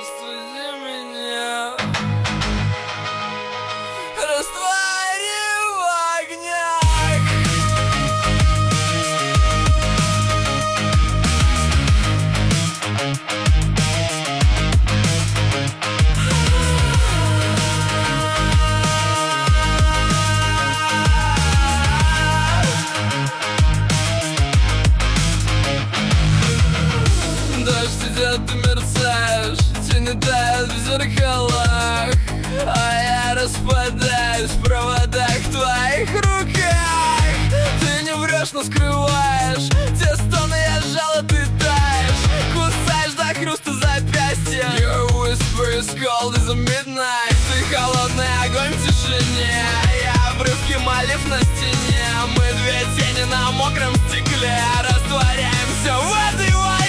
Рассуди меня, раствори в огнях. Дождь идет, ты мерцаешь, тени тают в зеркалах, а я распадаюсь в проводах твоих руках. Ты не врешь, но скрываешь те стоны, я жало, ты таешь, кусаешь до хруста запястья. Your whisper is cold as a midnight. Ты холодный огонь в тишине, я обрывки молитв на стене. Мы две тени на мокром стекле, растворяемся в этой воде.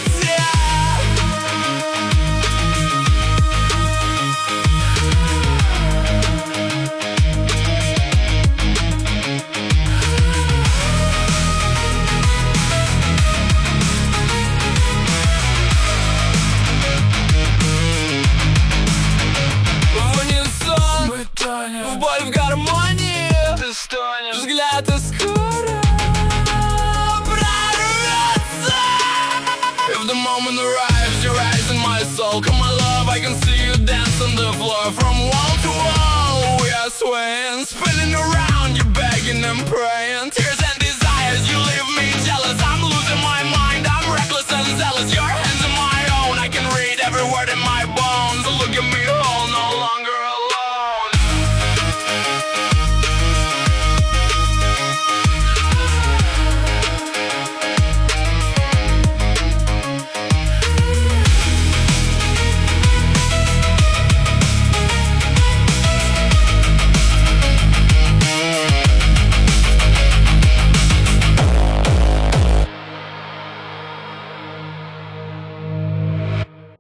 В боль, в гармонии ты стонешь, взгляд и скоро прорвется. If the moment arrives, you rise in my soul. Come my love, I can see you dance on the floor. From wall to wall, we are swaying, spinning around, you begging and praying. Tears and desires, you leave me jealous. I'm losing my mind, I'm reckless and zealous. Your hands in my own, I can read every word in my bones. Look at me